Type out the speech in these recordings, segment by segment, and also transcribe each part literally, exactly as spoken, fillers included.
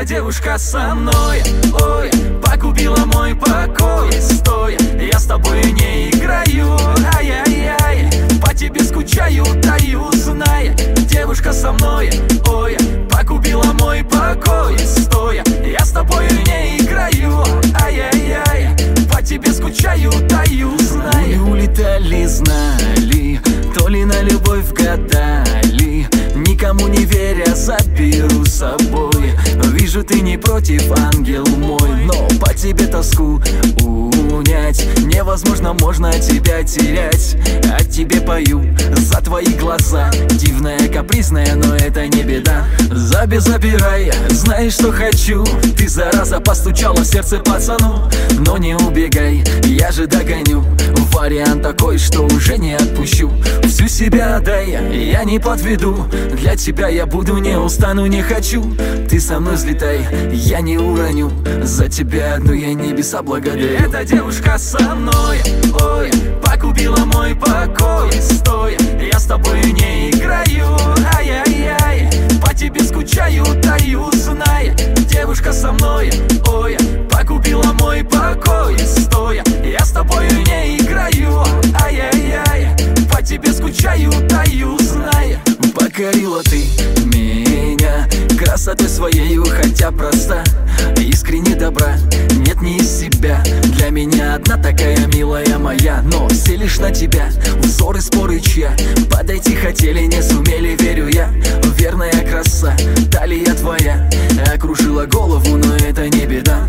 девушка со мной, ой, погубила мой покой. Стой, я с тобой не играю, ай-яй-яй, по тебе скучаю, таю, знай. Девушка со мной, ой, погубила мой покой. Стой, я с тобой не играю, ай-яй-яй, по тебе скучаю, таю, знай. Мы улетали, знали, то ли на любовь гадали, никому не веря заберу с собой. Вижу, ты не против, ангел мой, но по тебе тоску унять невозможно, можно тебя терять. О тебе пою за твои глаза, дивная, капризная, но это не беда. Заби, забирай, знаешь, что хочу. Ты, зараза, постучала в сердце пацану. Но не убегай, я же догоню. Вариант такой, что уже не отпущу. Всю себя отдай, я не подведу. Для тебя я буду, не устану, не хочу. Ты со мной взлетай, я не уроню. За тебя одну я небеса благодарю. Эта девушка со мной, ой, погубила мой покой. Стой, я с тобой не играю, ай-яй-яй, по тебе скучаю, таю, знай. Девушка со мной, ой, погубила мой покой. Стой, я с тобой не играю, ай-яй-яй, по тебе скучаю, таю, знай. Покорила ты меня красотой своею, хотя проста, искренне добра, нет ни из себя. Для меня одна такая милая моя, но все лишь на тебя, взоры, споры чья. Подойти хотели, не сумели, верю я. Верная краса, талия твоя окружила голову, но это не беда.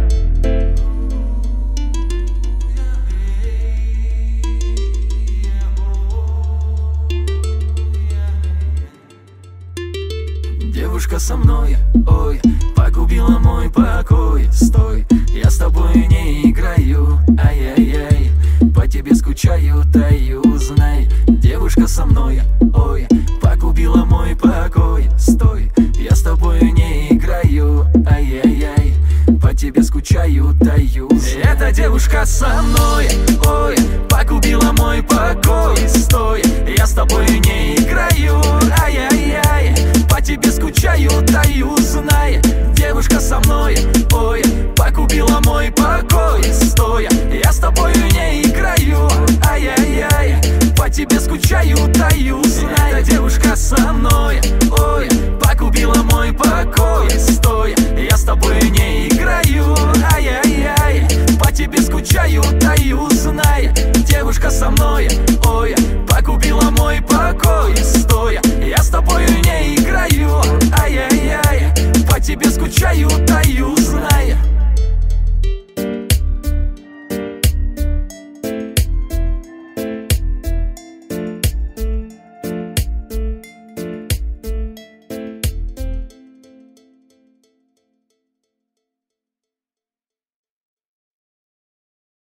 Девушка со мной, ой, погубила мой покой. Стой, я с тобой не играю, ай-яй-яй, по тебе скучаю, таю, знай. Девушка со мной, ой, погубила мой покой. Стой, я с тобой не играю, ай-яй-яй, по тебе скучаю, таю, знай. Эта девушка со мной, ой, погубила мой покой. Стой, я с тобой не играю, ай-яй-яй, по тебе скучаю, таю, знай. Девушка со мной, ой, погубила мой покой. Стой, я с тобой не играю, ай-яй-яй, по тебе скучаю, таю, знай. Эта девушка со мной, ой, погубила мой покой. Стой, я с тобой не играю, ай-яй-яй,